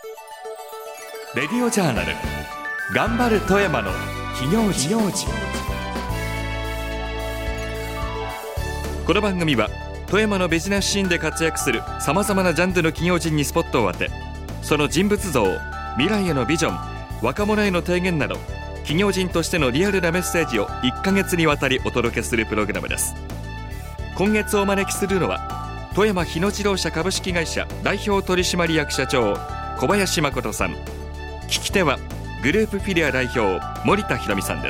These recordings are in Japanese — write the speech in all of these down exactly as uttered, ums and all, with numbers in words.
レディオジャーナル頑張る富山の企業事業地。この番組は富山のビジネスシーンで活躍するさまざまなジャンルの企業人にスポットを当て、その人物像、未来へのビジョン、若者への提言など企業人としてのリアルなメッセージをいっかげつにわたりお届けするプログラムです。今月お招きするのは富山日野自動車株式会社代表取締役社長小林誠さん。聞き手はグループフィリア代表森田博美さんです。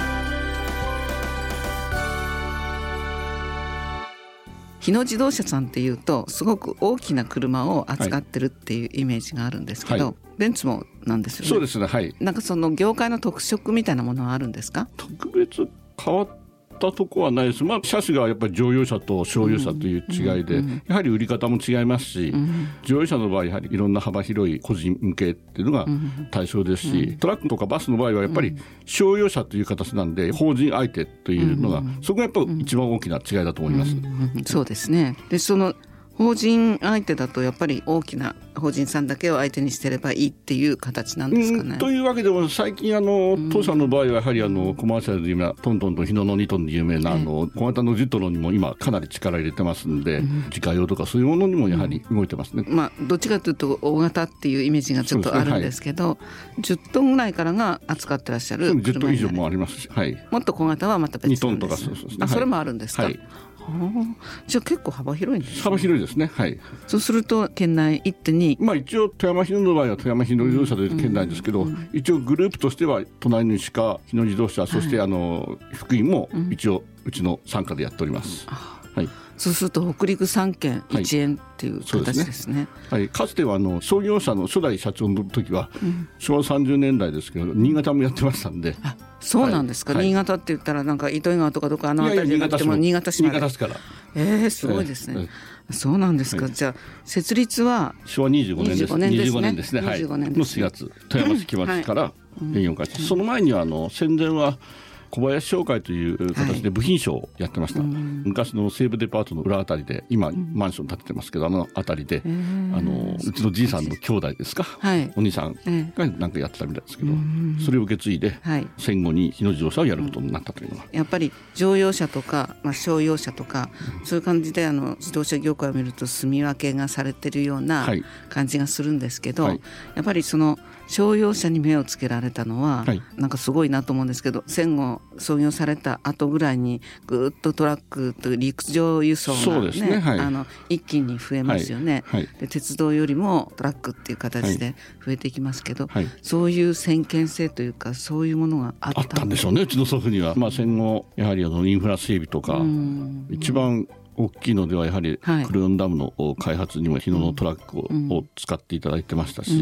日野自動車さんっていうとすごく大きな車を扱ってるっていうイメージがあるんですけど、はい、ベンツもなんですよね。 そうですね、はい。 なんかその業界の特色みたいなものはあるんですか？ 特別変わったとこはないです。まあ、車種がやっぱり乗用車と商用車という違いで、うんうんうん、やはり売り方も違いますし、うん、乗用車の場合やはりいろんな幅広い個人向けっていうのが対象ですし、うん、トラックとかバスの場合はやっぱり商用車という形なんで法人相手というのが、うんうん、そこがやっぱり一番大きな違いだと思います、うんうんうん、そうですね。でその法人相手だとやっぱり大きな法人さんだけを相手にしてればいいっていう形なんですかね。 うんというわけでも最近あの当社の場合はやはりあのコマーシャルで有名なトントンと日野のにトンで有名なあの小型のジェットロにも今かなり力入れてますんで、うん、自家用とかそういうものにもやはり動いてますね、 まあ、どっちかというと大型っていうイメージがちょっとあるんですけど、はい、じゅっトンぐらいからが扱ってらっしゃる車になる。 じゅっトン以上もありますし、はい、 もっと小型はまた別なんです、ね、 にトンとかそうそうですね、 あそれもあるんですか、 はい。 じゃあ結構幅広いんですね。 幅広いですね、はい。 そうすると県内いってんに、 まあ、一応富山日野の場合は富山日野自動車で県内ですけど、うんうん、一応グループとしては隣の石川日野自動車、はい、そしてあの福井も一応うちの傘下でやっております、うんはい、 そうすると北陸さんけんいちえんっていう形ですね、 はい、はい、かつてはあの創業者の初代社長の時は、うん、しょわさんじゅうねんだいですけど新潟もやってましたんで。 あそうなんですか、はい、新潟って言ったらなんか糸魚川とかどこあの辺りじゃなくても新潟市まで。 新潟市から、 えー、すごいですね、えー、そうなんですか、はい、じゃあ設立はしょわにじゅうごねんです。 にじゅうごねんですね。 にじゅうごねんですね、はい、 にじゅうごねんですねのしがつ富山市木町から営業開始、その前にはあの戦前は小林商会という形で部品商をやってました、はい、昔の西武デパートの裏あたりで今マンション建ててますけど、あのあたりで、あのうちのじいさんの兄弟ですか、はい、お兄さんがなんかやってたみたいですけど、それを受け継いで、はい、戦後に日野自動車をやることになったというのが、 やっぱり乗用車とか、まあ、商用車とか、うん、そういう感じであの自動車業界を見ると住み分けがされてるような感じがするんですけど、はい、やっぱりその商用車に目をつけられたのは、はい、なんかすごいなと思うんですけど、戦後創業された後ぐらいにぐっとトラックと陸上輸送が、ねねはい、あの一気に増えますよね、はいはい、で鉄道よりもトラックっていう形で増えていきますけど、はい、そういう先見性というかそういうものがあった、 あったんでしょうね、うちの祖父には。まあ、戦後やはりあのインフラ整備とか一番大きいのではやはりクルヨンダムの開発にも日野のトラック を,、うん、を使っていただいてましたし、うん、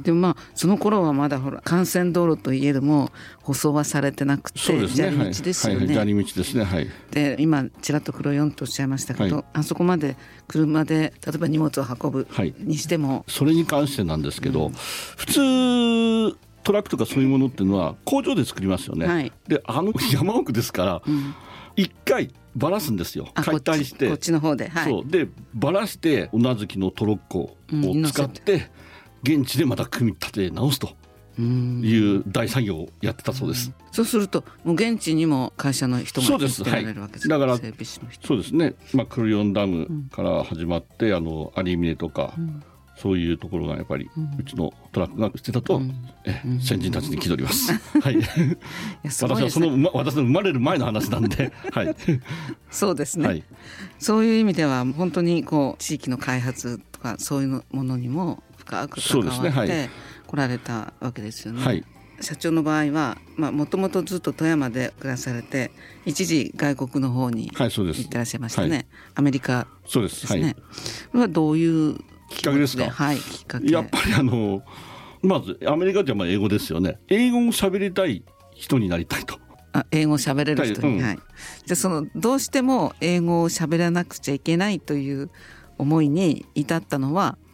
でもまあその頃はまだほら幹線道路といえども舗装はされてなくて、そうですね、砂利道ですよね、はいはい、 砂利道ですね、はい、 で今ちらっとクルヨンとおっしゃいましたけど、はい、あそこまで車で例えば荷物を運ぶにしても、はい、 それに関してなんですけど、うん、普通トラックとかそういうものっていうのは工場で作りますよね、はい、であの山奥ですから、うん一回バラすんですよ。解体してこっちの方で、はい、 そうでバラしてうなずきのトロッコを使って現地でまた組み立て直すという大作業をやってたそうです。 うそうするともう現地にも会社の人がつけられるわけですか、 はい、だからそうですね、まあ、クルヨンダムから始まって、うん、あのアリミネとか、うんそういうところがやっぱりうちのトラックがしてたと、うん、え先人たちに気取ります、うんはい、私はその、ま、私の生まれる前の話なんで、はい、 そうですね、はい、そういう意味では本当にこう地域の開発とかそういうものにも深く関わって来られたわけですよね、はい、社長の場合はもともとずっと富山で暮らされて一時外国の方に行ってらっしゃいましたね、はい、アメリカですね。そうです、はい、これはどういうきっかけですか。 はい、きっかけやっぱりあのまずアメリカではまあ英語ですよね。英語を喋りたい人になりたいと。 あ英語を喋れる人に、うんはい、じゃあそのどうしても英語を喋らなくちゃいけないという思いに至ったのは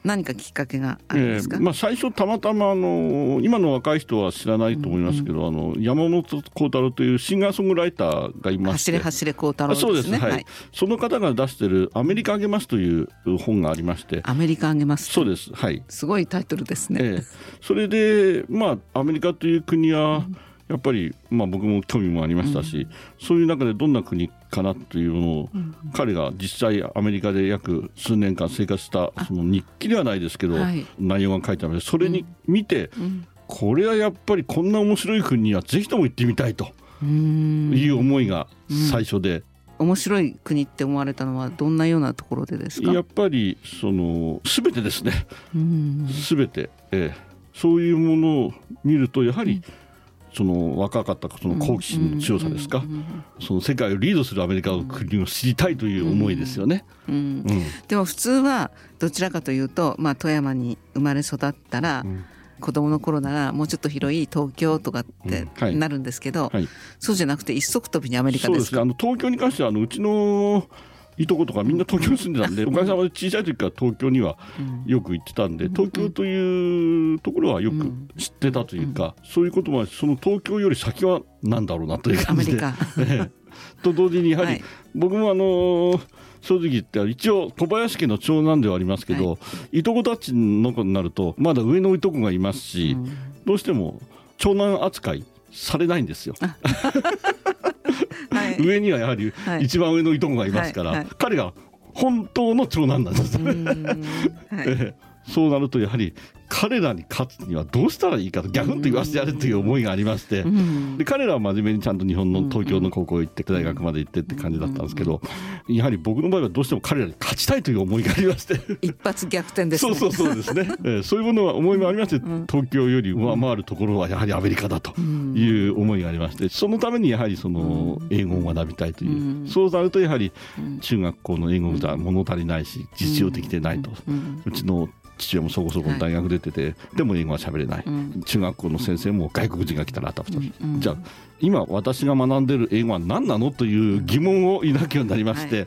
何かきっかけがあるんですか？ えーまあ、最初たまたまあの今の若い人は知らないと思いますけど、うんうん、あの山本幸太郎というシンガーソングライターがいまして、 走れ走れ幸太郎ですね。 そうです、はいはい、その方が出してるアメリカあげますという本がありまして。 アメリカあげます。 そうです、はい、 すごいタイトルですね、 えー、それで、まあ、アメリカという国は、うんやっぱり、まあ、僕も興味もありましたし、うん、そういう中でどんな国かなというのを、うん、彼が実際アメリカで約数年間生活したその日記ではないですけど、はい、内容が書いてあるのでそれに見て、うん、これはやっぱりこんな面白い国にはぜひとも行ってみたいという思いが最初で、 うん、面白い国って思われたのはどんなようなところでですか？ やっぱりその全てですね、全て、えー、そういうものを見るとやはり、うんその若かったその好奇心の強さですか、うんうんうん、その世界をリードするアメリカの国を知りたいという思いですよね、 うんうんうん、でも普通はどちらかというと、まあ、富山に生まれ育ったら、うん、子供の頃ならもうちょっと広い東京とかってなるんですけど、うんはいはい、そうじゃなくて一足飛びにアメリカですか？ そうですね、あの東京に関してはあのうちのいとことかみんな東京に住んでたんで、おかげさまで小さい時から東京にはよく行ってたんで、東京というところはよく知ってたというか、そういうこともその東京より先はなんだろうなという感じで、アメリカと同時にやはり僕もあの正直言って一応小林家の長男ではありますけど、いとこたちの子になるとまだ上のいとこがいますし、どうしても長男扱いされないんですよはい、上にはやはり一番上のいとこがいますから、はいはいはい、彼が本当の長男なんですね、はい、そうなるとやはり彼らに勝つにはどうしたらいいかとギャフンと言わせてやるという思いがありまして、で彼らは真面目にちゃんと日本の東京の高校行って大学まで行ってって感じだったんですけど、やはり僕の場合はどうしても彼らに勝ちたいという思いがありまして一発逆転ですね。 そうそうそうですね、えー、そういうものは思いもありまして、東京より上回るところはやはりアメリカだという思いがありまして、そのためにやはりその英語を学びたいという、そうなるとやはり中学校の英語じゃ物足りないし実用できてないと、うちの父親もそこそこ大学出てて、はい、でも英語は喋れない、うん、中学校の先生も外国人が来たらあたふた、うんうん、じゃあ今私が学んでる英語は何なのという疑問を抱くようになりまして、はいはい、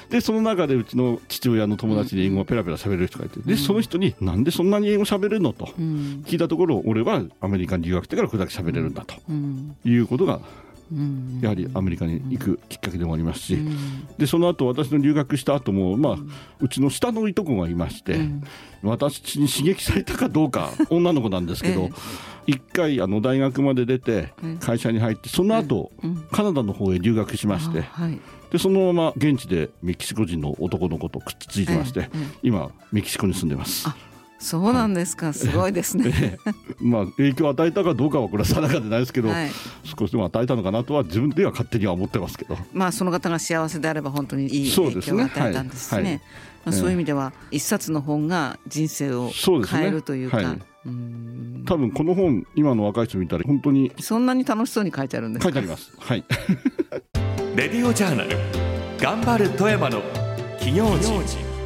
でその中でうちの父親の友達に英語をペラペラ喋れる人がいて、でその人になんでそんなに英語喋れるのと聞いたところ、俺はアメリカに留学してからこれだけ喋れるんだということがやはりアメリカに行くきっかけでもありますし、でその後私の留学した後も、まあ、うちの下のいとこがいまして、私に刺激されたかどうか女の子なんですけど、一回あの大学まで出て会社に入って、その後カナダの方へ留学しまして、でそのまま現地でメキシコ人の男の子とくっついてまして、今メキシコに住んでます。 そうなんですか、はい、すごいですねまあ影響を与えたかどうかはこれは定かでないですけど、はい、少しでも与えたのかなとは自分では勝手には思ってますけど、 まあその方が幸せであれば本当にいい影響を与えたんですね。そうですね、はいはい、まあ、そういう意味では一冊の本が人生を変えるというか、そうですね、はい、うーん、多分この本今の若い人見たら本当にそんなに楽しそうに書いてあるんですか？ 書いてあります、はい、 レディオジャーナル頑張る富山の企業人。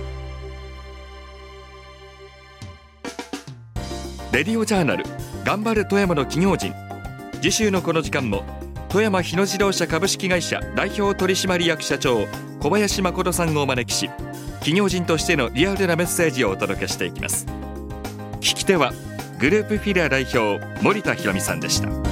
レディオジャーナル頑張る富山の企業人。次週のこの時間も富山日野自動車株式会社代表取締役社長小林誠さんをお招きし、企業人としてのリアルなメッセージをお届けしていきます。聞き手はグループフィラ代表森田博美さんでした。